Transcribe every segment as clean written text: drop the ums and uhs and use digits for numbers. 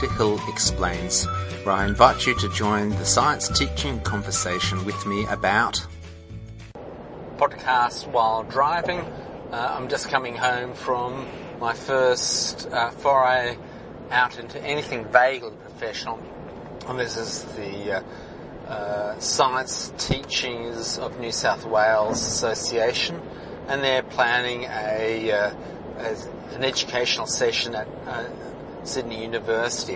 Dr. Hill Explains, where I invite you to join the science teaching conversation with me about podcast while driving. I'm just coming home from my first foray out into anything vaguely professional, and this is the Science Teachings of New South Wales Association, and they're planning an educational session at Sydney University.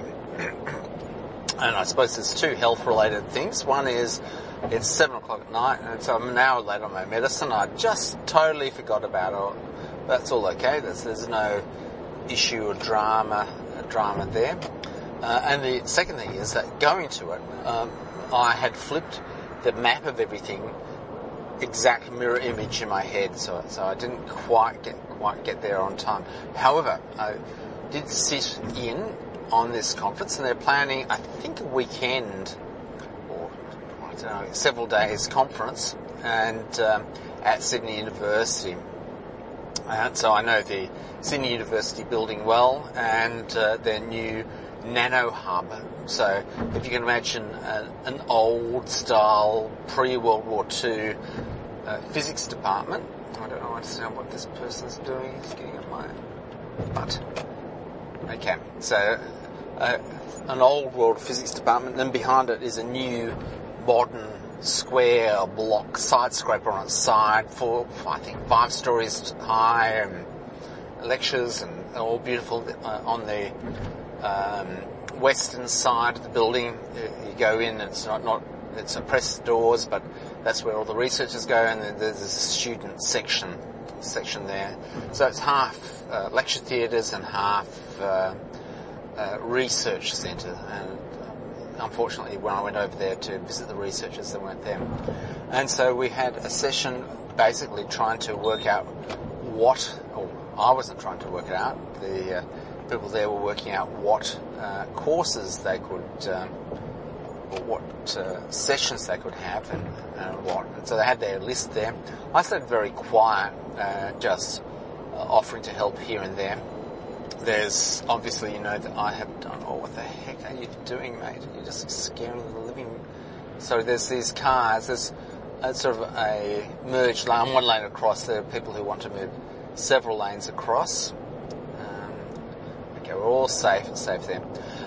And I suppose there's two health-related things. One is it's 7 o'clock at night, and so I'm an hour late on my medicine. I just totally forgot about it. That's all okay. There's no issue or drama there. And the second thing is that going to it, I had flipped the map of everything exact mirror image in my head, so I didn't quite get there on time. However, I did sit in on this conference, and they're planning, I think, a weekend or I don't know, several days conference, and at Sydney University. And so I know the Sydney University building well, and their new Nano Hub. So if you can imagine an old style pre-World War II physics department. I don't understand what this person's doing. He's getting on my butt. Okay, so an old world physics department, and then behind it is a new modern square block side scraper on its side for I think 5 stories high, and lectures and all beautiful on the western side of the building. You go in, and it's suppressed doors, but that's where all the researchers go, and then there's a student section there. So it's half lecture theatres and half research centre. And unfortunately, when I went over there to visit the researchers, they weren't there. And so we had a session basically trying to work out I wasn't trying to work it out. The people there were working out what courses they could, or what sessions they could have, and what. And so they had their list there. I stayed very quiet, just offering to help here and there. There's obviously, that I have done. Oh, what the heck are you doing, mate? You're just scaring the living. So there's these cars. There's sort of a merged lane, one lane across. There are people who want to move several lanes across. Okay, we're all safe there.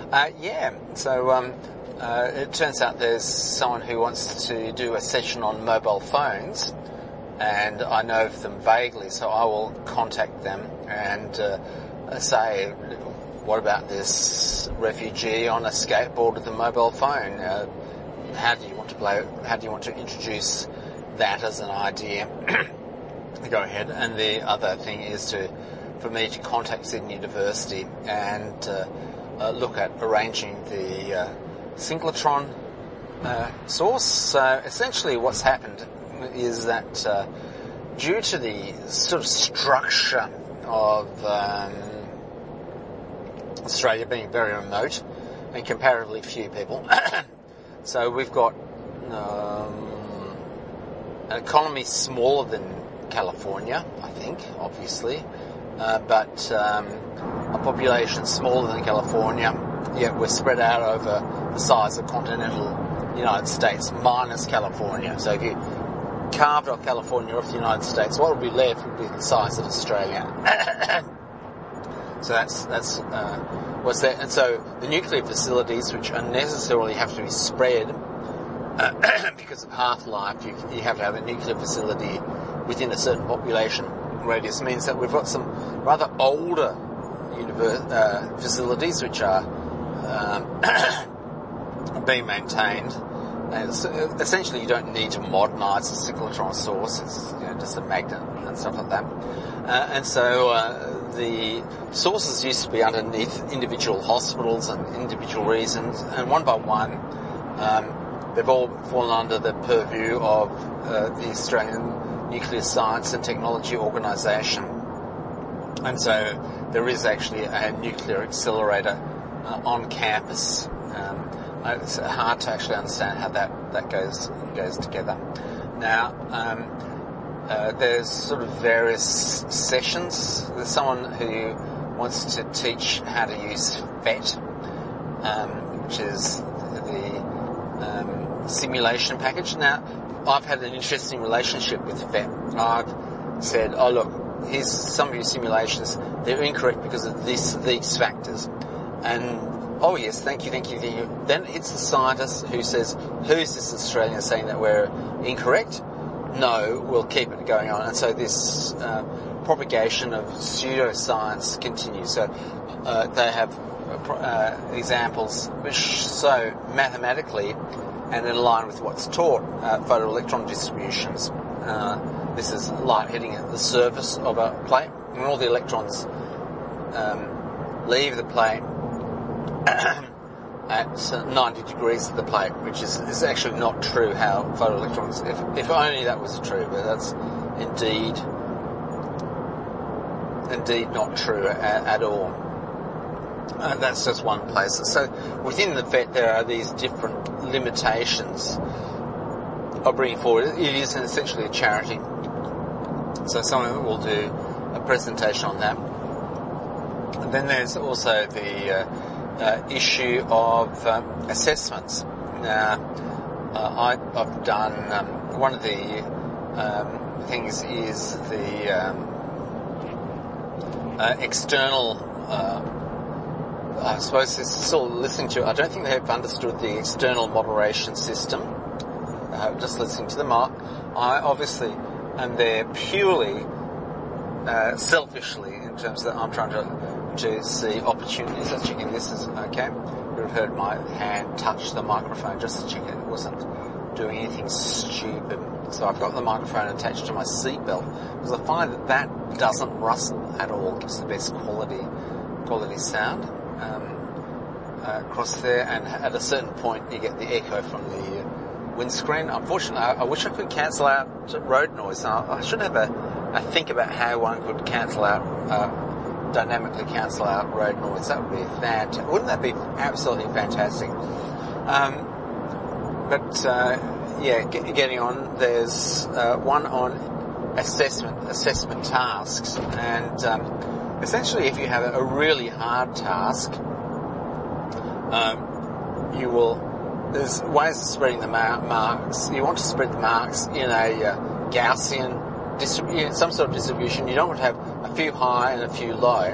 So it turns out there's someone who wants to do a session on mobile phones, and I know of them vaguely, so I will contact them and say, what about this refugee on a skateboard with a mobile phone? How do you want to introduce that as an idea? Go ahead. And the other thing is for me to contact Sydney University and look at arranging the synchrotron source. So essentially what's happened is that due to the sort of structure of Australia being very remote and comparatively few people, so we've got an economy smaller than California, I think, obviously, but a population smaller than California, yet we're spread out over the size of continental United States minus California. So if you carved off California off the United States, what would be left would be the size of Australia. So that's what's there. And so the nuclear facilities, which unnecessarily have to be spread because of half-life, you have to have a nuclear facility within a certain population radius, means that we've got some rather older facilities which are being maintained. And essentially, you don't need to modernise the synchrotron source. It's just a magnet and stuff like that. And so the sources used to be underneath individual hospitals and individual reasons, and one by one, they've all fallen under the purview of the Australian Nuclear Science and Technology Organisation. And so there is actually a nuclear accelerator on campus. It's hard to actually understand how that goes together. Now, there's sort of various sessions. There's someone who wants to teach how to use PhET, which is the simulation package. Now, I've had an interesting relationship with PhET. I've said, oh look, here's some of your simulations, they're incorrect because of these factors. And, oh yes, thank you. Then it's the scientist who says, who's this Australian saying that we're incorrect? No, we'll keep it going on. And so this propagation of pseudoscience continues. So they have examples which show mathematically and in line with what's taught photoelectron distributions. This is light hitting at the surface of a plate. When all the electrons leave the plate at 90 degrees of the plate, which is actually not true how photoelectrons, if only that was true, but that's indeed not true at all. That's just one place. So within the PhET there are these different limitations of bringing forward. It is essentially a charity. So someone will do a presentation on that. And then there's also the issue of assessments. Now, I've done, one of the things is the external, I suppose it's still listening to, I don't think they have understood the external moderation system. Just listening to them, I obviously am there purely selfishly in terms that I'm trying to see opportunities. Let's check in. This is okay. You would have heard my hand touch the microphone just to check it wasn't doing anything stupid. So I've got the microphone attached to my seatbelt because I find that doesn't rustle at all. Gives the best quality sound across there, and at a certain point you get the echo from the windscreen. Unfortunately, I wish I could cancel out road noise. I should have a think about how one could dynamically cancel out road noise. That would be fantastic. Wouldn't that be absolutely fantastic? Getting on, there's one on assessment tasks, and essentially if you have a really hard task, there's ways of spreading the marks. You want to spread the marks in a Gaussian distribution, some sort of distribution. You don't want to have a few high and a few low,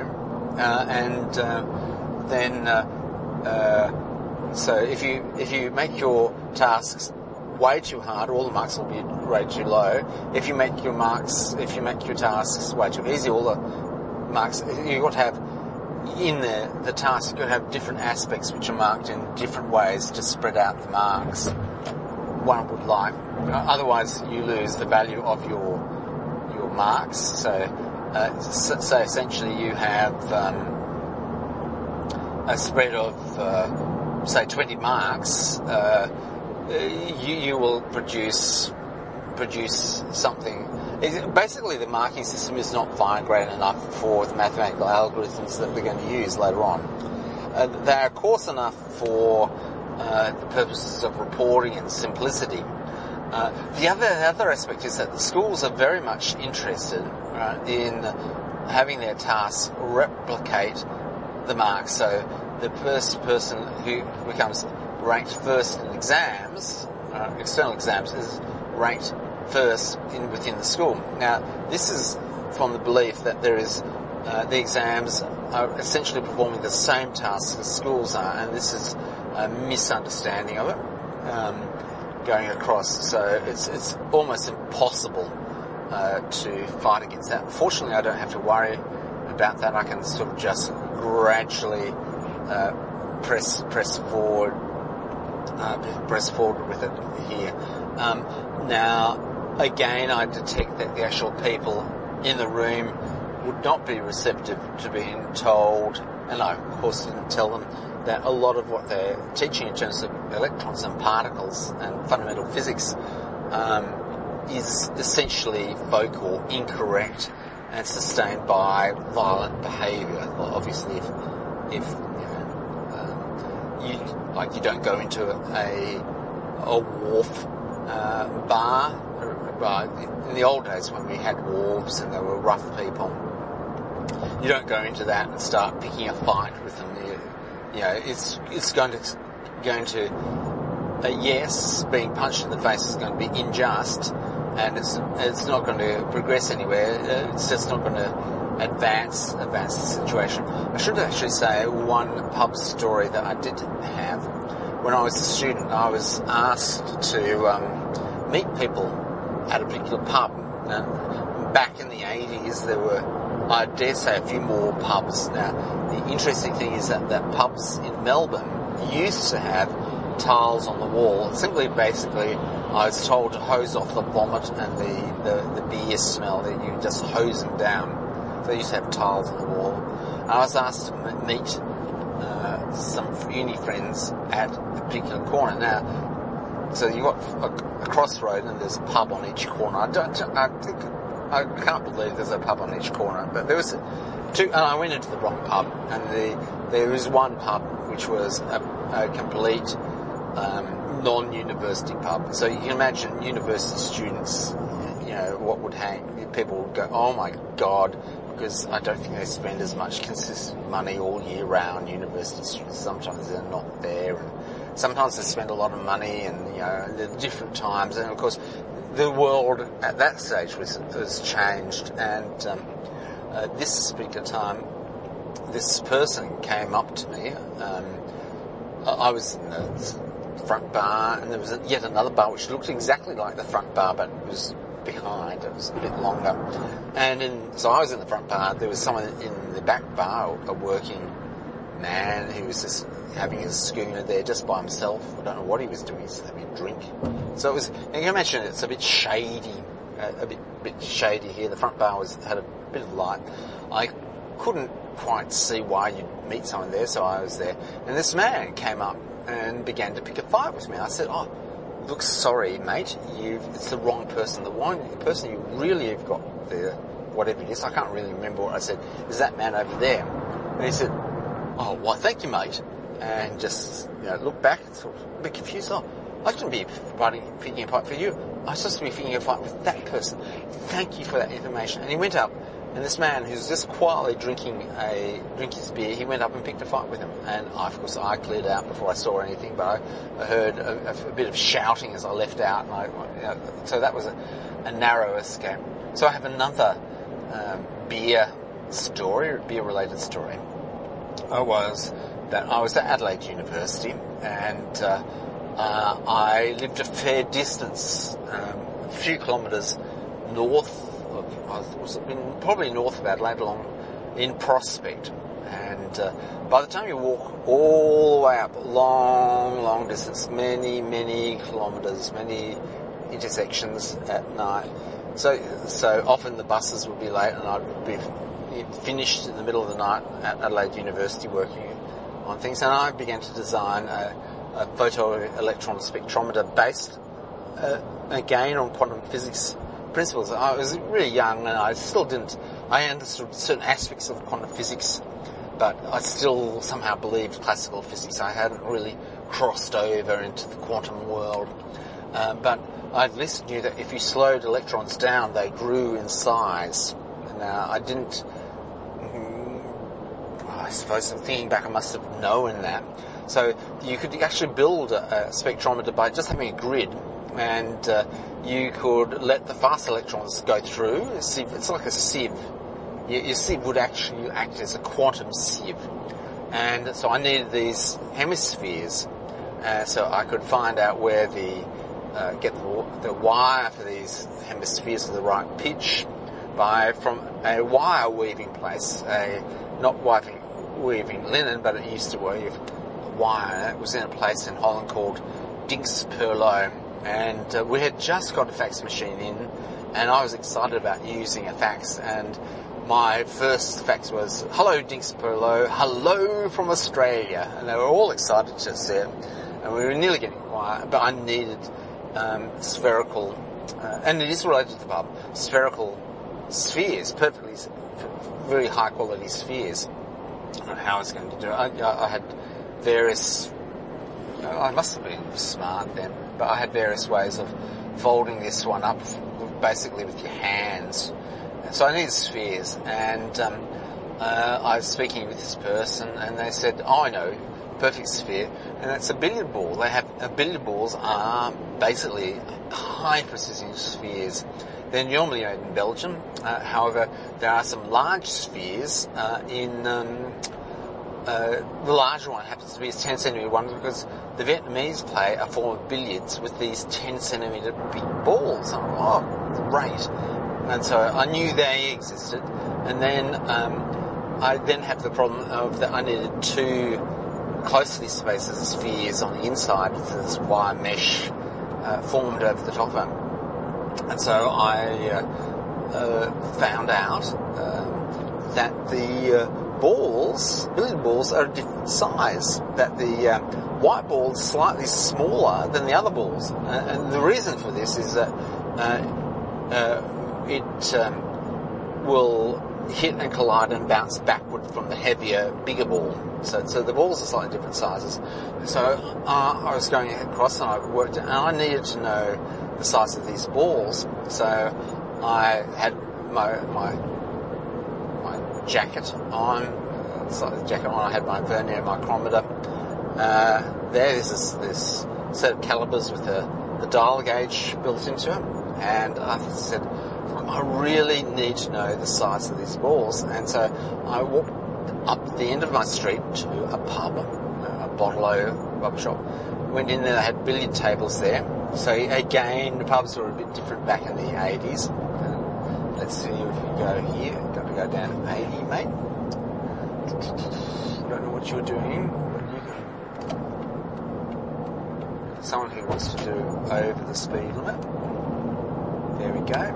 so if you make your tasks way too hard, all the marks will be way too low. If you make your tasks way too easy, all the marks, you've got to have in the task, you've got to have different aspects which are marked in different ways to spread out the marks one would like. Otherwise, you lose the value of your marks. So essentially you have a spread of, say, 20 marks. You will produce something. Basically, the marking system is not fine-grained enough for the mathematical algorithms that we're going to use later on. They are coarse enough for the purposes of reporting and simplicity. The other aspect is that the schools are very much interested in having their tasks replicate the marks. So the first person who becomes ranked first in exams, external exams, is ranked first within the school. Now, this is from the belief that there is the exams are essentially performing the same tasks as schools are, and this is a misunderstanding of it going across. So it's almost impossible to fight against that. Fortunately, I don't have to worry about that. I can sort of just gradually press forward with it here. Now, again, I detect that the actual people in the room would not be receptive to being told, and I, of course, didn't tell them that a lot of what they're teaching in terms of electrons and particles and fundamental physics is essentially folk or incorrect and sustained by violent behaviour. Well, obviously, if you don't go into a wharf bar. In the old days when we had wharves and there were rough people, you don't go into that and start picking a fight with them. it's going to yes, being punched in the face is going to be unjust, and it's not going to progress anywhere. It's just not going to advance the situation. I should actually say one pub story that I did have. When I was a student, I was asked to meet people at a particular pub. And back in the 80s, there were, I dare say, a few more pubs. Now, the interesting thing is that pubs in Melbourne used to have tiles on the wall. Basically, I was told to hose off the vomit and the beer smell, that you just hose them down. So they used to have tiles on the wall. And I was asked to meet some uni friends at a particular corner. Now, so you got a crossroad and there's a pub on each corner. I can't believe there's a pub on each corner, but there was two, and I went into the wrong pub, and there was one pub which was a complete non-university pub. So you can imagine university students, what would hang, people would go, oh my God, because I don't think they spend as much consistent money all year round. University students, sometimes they're not there, and sometimes they spend a lot of money, and at different times, and of course the world at that stage was changed, and this particular time this person came up to me. I was in the front bar, and there was yet another bar which looked exactly like the front bar, but it was behind. It was a bit longer. So I was in the front bar. There was someone in the back bar, a working man, who was just having his schooner there just by himself. I don't know what he was doing. He was having a drink. So it was, you can imagine it's a bit shady, a bit shady here. The front bar had a bit of light. I couldn't quite see why you'd meet someone there, so I was there. And this man came up and began to pick a fight with me. I said, oh, look, sorry, mate, it's the wrong person. The person you really have got there, whatever it is, I can't really remember what I said, is that man over there. And he said, oh, well, thank you, mate. And just, looked back and sort of a bit confused. Oh, I shouldn't be picking a fight for you. I was supposed to be picking a fight with that person. Thank you for that information. And he went up, and this man, who's just quietly drinking his beer, he went up and picked a fight with him. And of course I cleared out before I saw anything, but I heard a bit of shouting as I left out, and so that was a narrow escape. So I have another beer-related story. I was at Adelaide University, and I lived a fair distance, a few kilometres north of, probably north of Adelaide, along in Prospect. And by the time you walk all the way up, long distance, many kilometres, many intersections at night. So often the buses would be late, and I'd be finished in the middle of the night at Adelaide University working on things, and I began to design a photoelectron spectrometer based again on quantum physics principles. I was really young, and I understood certain aspects of quantum physics, but I still somehow believed classical physics. I hadn't really crossed over into the quantum world, but I at least knew that if you slowed electrons down, they grew in size. Now, I suppose thinking back, I must have known that. So you could actually build a spectrometer by just having a grid, and you could let the fast electrons go through. It's like a sieve. Your sieve would actually act as a quantum sieve. And so I needed these hemispheres, so I could find out where get the wire for these hemispheres to the right pitch from a wire weaving place, not weaving linen, but it used to weave wire. It was in a place in Holland called Dinxperlo, and we had just got a fax machine in, and I was excited about using a fax, and my first fax was, hello Dinxperlo, hello from Australia, and they were all excited to see it, and we were nearly getting quiet, but I needed spherical, and it is related to the pub, spherical spheres, very high quality spheres. I don't know how I was going to do it. I had various, I must have been smart then, but I had various ways of folding this one up basically with your hands. So I needed spheres, and I was speaking with this person, and they said, oh, I know, perfect sphere, and that's a billiard ball. Billiard balls are basically high precision spheres. They're normally made in Belgium. However, there are some large spheres the larger one happens to be a 10 centimetre one because the Vietnamese play a form of billiards with these 10 centimetre big balls. Oh, great. And so I knew they existed. And then I then had the problem of that I needed two closely spaced spheres on the inside with this wire mesh formed over the top of them. And so I found out that the billiard balls are a different size, that the white ball is slightly smaller than the other balls. And the reason for this is that it will hit and collide and bounce backward from the heavier, bigger ball. So the balls are slightly different sizes. So I was going across and I worked, and I needed to know the size of these balls. So I had my jacket on. I had my vernier micrometer. There's this set of calipers with the dial gauge built into it, and I said, I really need to know the size of these balls. And so I walked up the end of my street to a pub, a Bottle-O pub shop. Went in there, they had billiard tables there. So again, the pubs were a bit different back in the 80s. Let's see if you go here. Got to go down to 80, mate. Don't know what you're doing. Someone who wants to do over the speed limit. There we go.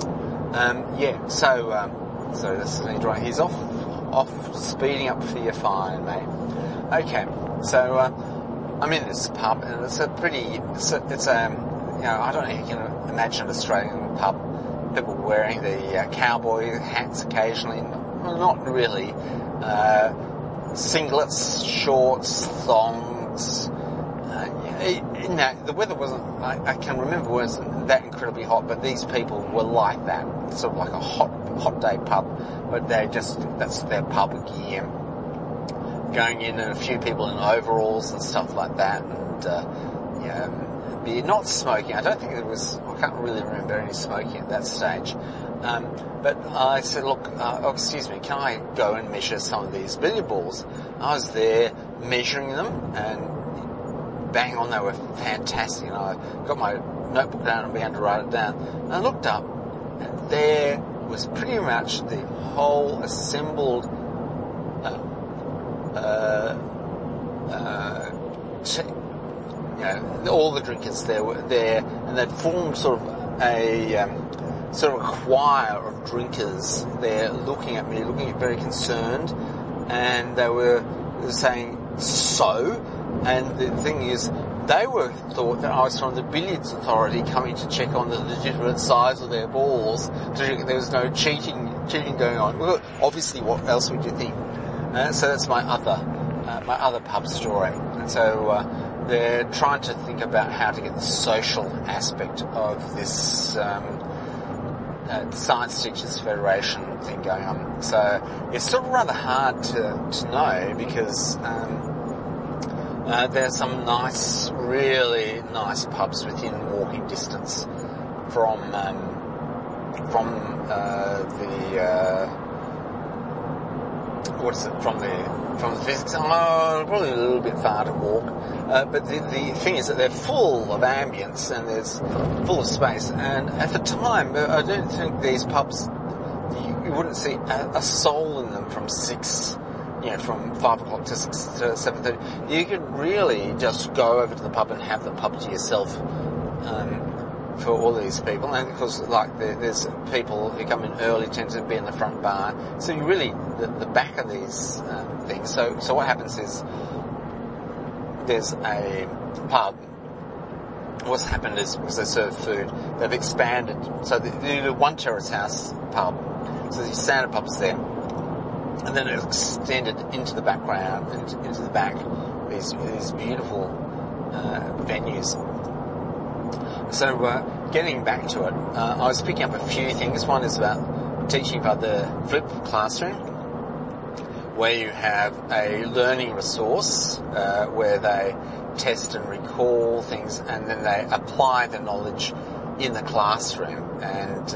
So this is right. He's off speeding up for your fine, mate. Okay, so I'm in this pub, and it's a I don't know if you can imagine an Australian pub, people wearing the cowboy hats occasionally. Well, not really. Singlets, shorts, thongs. The weather wasn't, I can remember, wasn't that incredibly hot, but these people were like that. Sort of like a hot day pub, but that's their pub gear. Going in, and a few people in overalls and stuff like that, and beer, not smoking. I don't think I can't really remember any smoking at that stage. But I said, look, excuse me, can I go and measure some of these billiard balls? I was there measuring them, and bang on, they were fantastic. And I got my notebook down and began to write it down. And I looked up, and there was pretty much the whole assembled all the drinkers there were there, and they'd formed sort of a choir of drinkers there, looking at me, very concerned, and they were saying so. And the thing is, they thought that I was from the Billiards Authority coming to check on the legitimate size of their balls, to check that there was no cheating going on. Well, obviously, what else would you think? So that's my other pub story. And so they're trying to think about how to get the social aspect of this Science Teachers Federation thing going on. So it's still rather hard to know, because there's some really nice pubs within walking distance from the physics. Probably a little bit far to walk. But the thing is that they're full of ambience, and there's full of space. And at the time, I don't think these pubs, you wouldn't see a soul in them from 5 o'clock to 6 to 7:30. You could really just go over to the pub and have the pub to yourself for all these people. And because there's people who come in early tend to be in the front bar, so you really the back of these things. So what happens is there's a pub. What's happened is, because they serve food, they've expanded. So they do one terrace house pub. So these standard pubs there. And then it extended into the background, into the back, these beautiful venues. So getting back to it, I was picking up a few things. One is about teaching about the flipped classroom, where you have a learning resource where they test and recall things, and then they apply the knowledge in the classroom. And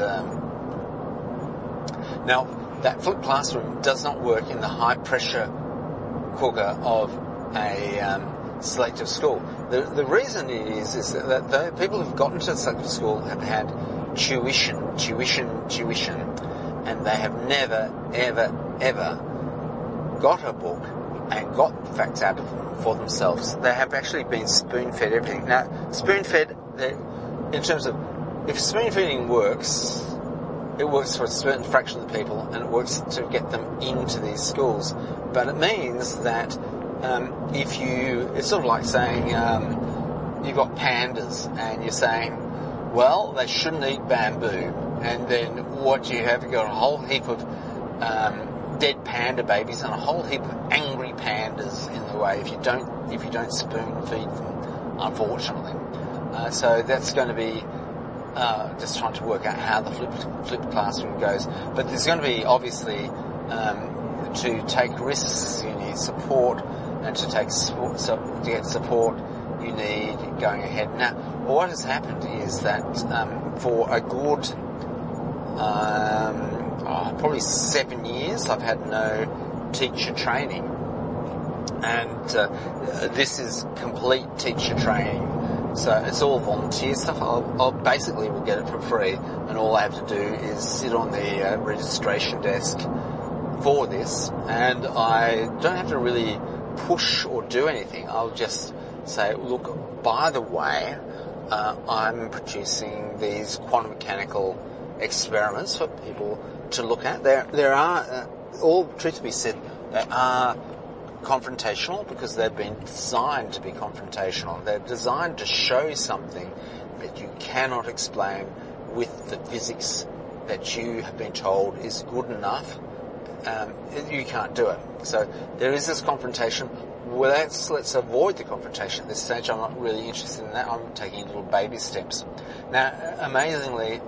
now, that flipped classroom does not work in the high-pressure cooker of a selective school. The reason is that the people who've gotten to selective school have had tuition, and they have never, ever got a book and got facts out of them for themselves. They have actually been spoon-fed everything. Now, spoon-fed, in terms of, if spoon-feeding works, it works for a certain fraction of the people, and it works to get them into these schools. But it means that it's sort of like saying you've got pandas, and you're saying, well, they shouldn't eat bamboo, and then what do you have? You've got a whole heap of dead panda babies and a whole heap of angry pandas in the way if you don't spoon feed them, unfortunately. So that's going to be just trying to work out how the flipped classroom goes. But there's going to be, obviously, to take risks, you need support, and to get support, you need going ahead. Now, what has happened is that for a good probably 7 years, I've had no teacher training, and this is complete teacher training. So it's all volunteer stuff. I'll basically will get it for free, and all I have to do is sit on the registration desk for this, and I don't have to really push or do anything. I'll just say, look, by the way, I'm producing these quantum mechanical experiments for people to look at. There are, all truth to be said, they are confrontational because they've been designed to be confrontational. They're designed to show something that you cannot explain with the physics that you have been told is good enough. You can't do it. So there is this confrontation. Well, let's avoid the confrontation at this stage. I'm not really interested in that. I'm taking little baby steps. Now, amazingly,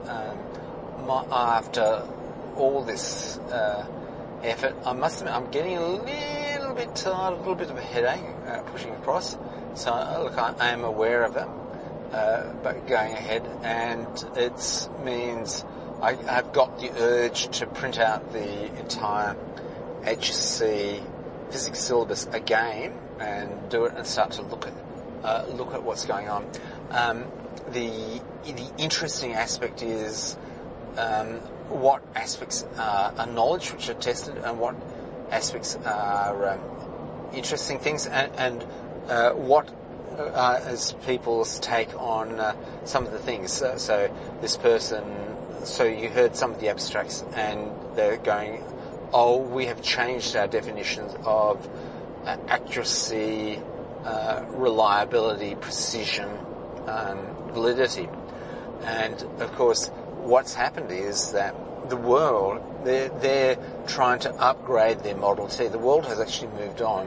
after all this effort, I must admit I'm getting a little bit tired, a little bit of a headache pushing across. So, look, I am aware of it, but going ahead, and it means I have got the urge to print out the entire HSC physics syllabus again and do it and start to look at what's going on. The interesting aspect is what aspects are knowledge which are tested and what aspects are interesting things, and what is people's take on some of the things. So this person, so you heard some of the abstracts, and they're going, oh, we have changed our definitions of accuracy, reliability, precision, validity. And of course, what's happened is that the world, they're trying to upgrade their Model T. The world has actually moved on.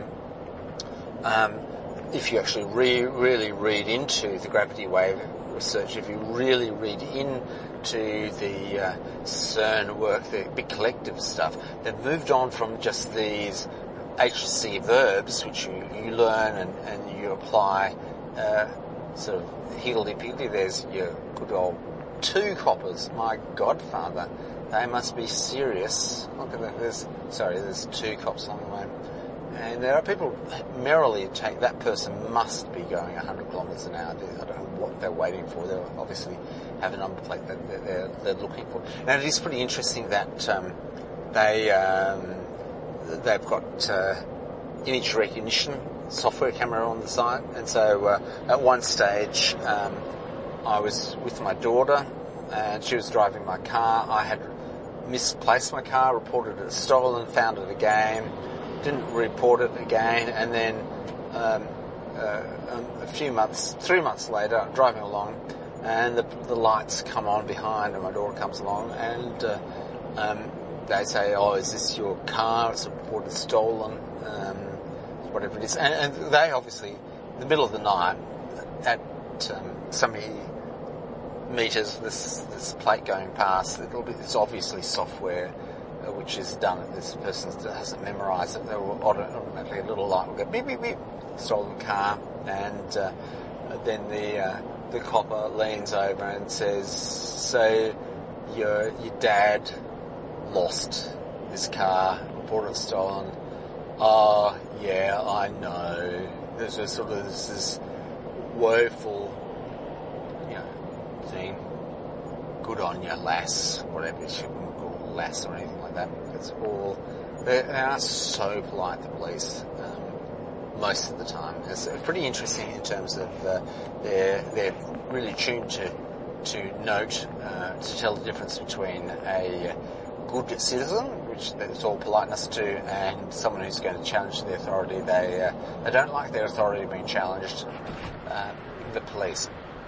If you actually really read into the gravity wave research, if you really read into the CERN work, the big collective stuff, they've moved on from just these HSC verbs, which you learn and you apply sort of higgledy-piggledy. There's your good old two coppers, my godfather. They must be serious. Look at that. There's two cops on the way. And there are people merrily take, that person must be going 100 kilometres an hour. I don't know what they're waiting for. They obviously have a number plate that they're looking for. And it is pretty interesting that they've got image recognition software camera on the side. And so at one stage I was with my daughter and she was driving my car. I had misplaced my car, reported it stolen, found it again, didn't report it again, and then a few months, 3 months later, I'm driving along, and the lights come on behind, and my daughter comes along, and they say, "Oh, is this your car? It's reported stolen," whatever it is, and they obviously, in the middle of the night, at so many meters, this plate going past, it's obviously software which is done if this person hasn't memorised it. There will automatically a little light will go beep beep beep, stolen car, and then the copper leans over and says, "So your dad lost his car, bought it stolen." "Oh yeah, I know." There's a sort of this woeful, thing. "Good on you, lass," whatever you should call lass or anything like that. It's all, they are so polite, the police, most of the time. It's pretty interesting in terms of they're really tuned to note, to tell the difference between a good citizen, which it's all politeness to, and someone who's going to challenge the authority. They don't like their authority being challenged, the police.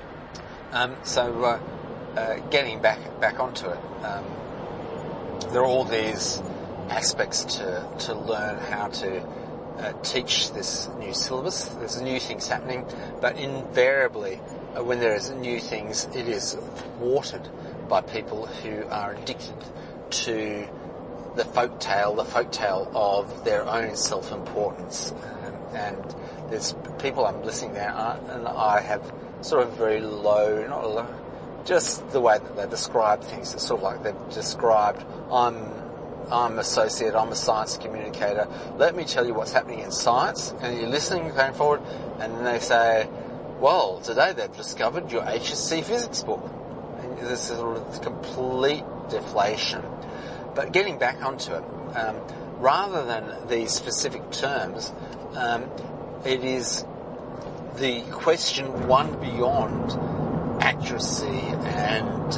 So getting back onto it, there are all these aspects to learn how to teach this new syllabus. There's new things happening, but invariably when there is new things, it is thwarted by people who are addicted to the folk tale of their own self-importance. And there's people I'm listening there, and I have sort of very low, not low, just the way that they describe things. It's sort of like they've described, I'm associate, I'm a science communicator, let me tell you what's happening in science, and you're listening, going forward, and then they say, well, today they've discovered your HSC physics book. And this is sort of complete deflation. But getting back onto it, rather than these specific terms, it is the question one beyond accuracy and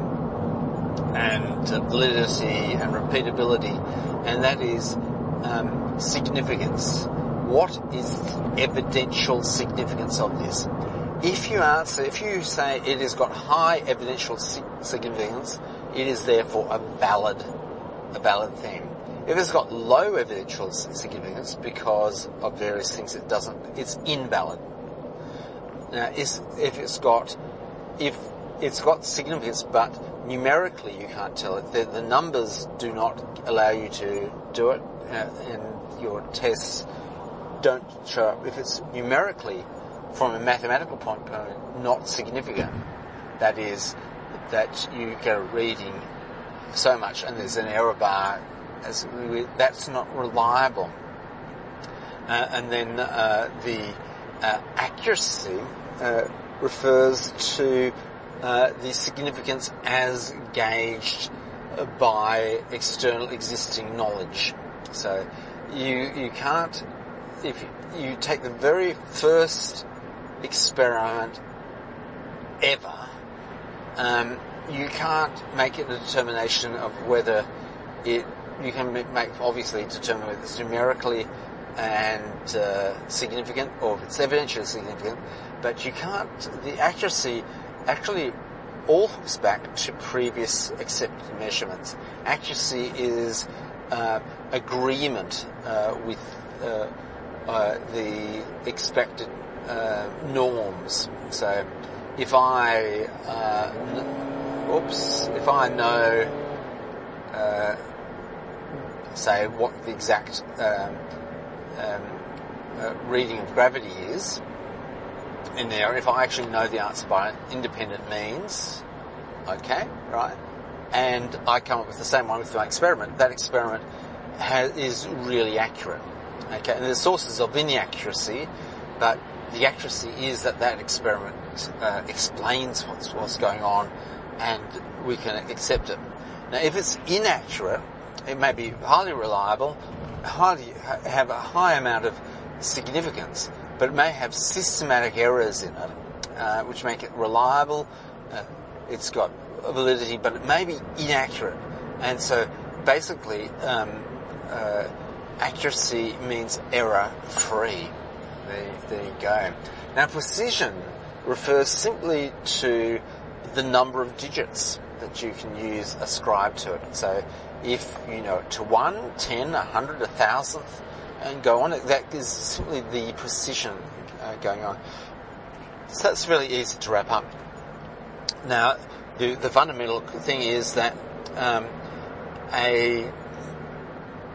validity and repeatability, and that is significance. What is the evidential significance of this? If you say it has got high evidential significance, it is therefore a valid thing. If it's got low evidential significance because of various things, it's invalid. Now, if it's got significance, but numerically you can't tell it, the numbers do not allow you to do it, and your tests don't show up. If it's numerically, from a mathematical point of view, not significant, that is, that you get a reading so much and there's an error bar, that's not reliable. And then the accuracy refers to the significance as gauged by external existing knowledge. So you can't, if you take the very first experiment ever, you can't make it a determination of whether you can obviously determine whether it's numerically and significant, or if it's evidentially significant, but you can't, the accuracy actually all hooks back to previous accepted measurements. Accuracy is agreement with the expected norms. So if I know say what the exact reading of gravity is in there, if I actually know the answer by independent means, okay, right, and I come up with the same one with my experiment, that experiment is really accurate. Okay, and there's sources of inaccuracy, but the accuracy is that experiment explains what's going on, and we can accept it. Now, if it's inaccurate, it may be highly reliable, have a high amount of significance, but it may have systematic errors in it, which make it reliable. It's got validity, but it may be inaccurate. And so, basically, accuracy means error-free. There you go. Now, precision refers simply to the number of digits that you can use ascribed to it. So if you know it to 1, 10, 100, 1,000th, and go on, that is simply the precision going on. So that's really easy to wrap up. Now, the fundamental thing is that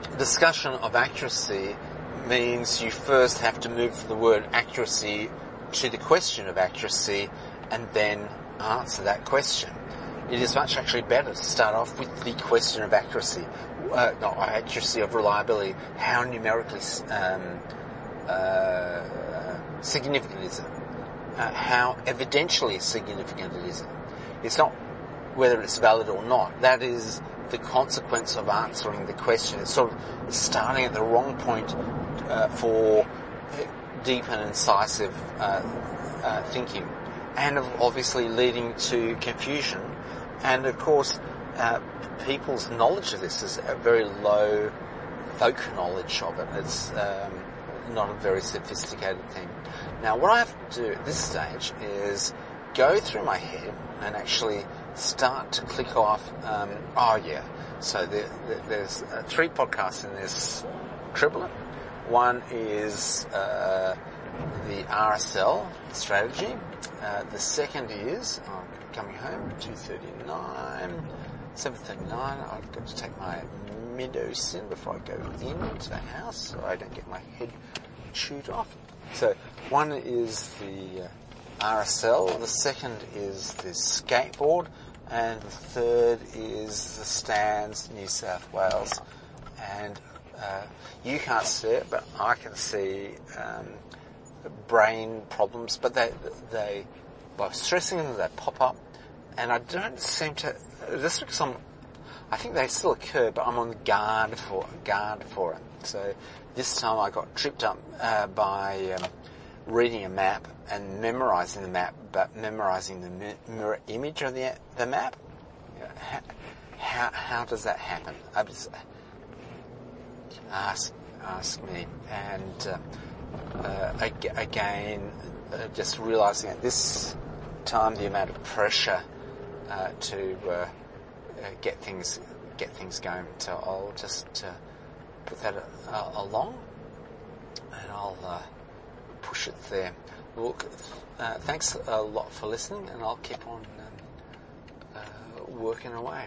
discussion of accuracy means you first have to move from the word accuracy to the question of accuracy and then answer that question. It is much actually better to start off with the question of accuracy, not accuracy of reliability. How numerically significant is it? How evidentially significant it is. It's not whether it's valid or not. That is the consequence of answering the question. It's sort of starting at the wrong point for deep and incisive thinking, and obviously leading to confusion. And of course, people's knowledge of this is a very low folk knowledge of it. It's not a very sophisticated thing. Now, what I have to do at this stage is go through my head and actually start to click off, so there's 3 podcasts in this triplet. One is the RSL strategy. The second is, coming home, 2:39, 7:39, I've got to take my Medocin before I go into the house so I don't get my head chewed off. So one is the RSL, the second is the skateboard, and the third is the Stands, New South Wales. And you can't see it, but I can see brain problems, but they by stressing them, they pop up, and I don't seem to, just because I think they still occur, but I'm on the guard for it. So this time I got tripped up by reading a map and memorising the map, but memorising the mirror image of the map. How does that happen? I just ask me. And again, just realising at this time the amount of pressure to get things going. So I'll just put that along, and I'll push it there. Look, thanks a lot for listening, and I'll keep on working away.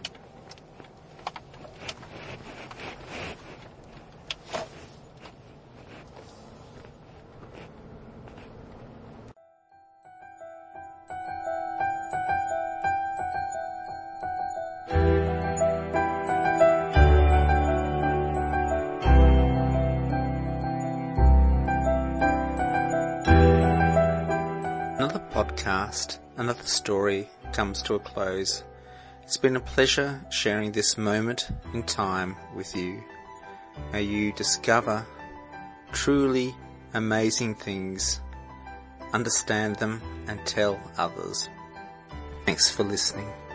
Another podcast, another story comes to a close. It's been a pleasure sharing this moment in time with you. May you discover truly amazing things, understand them, and tell others. Thanks for listening.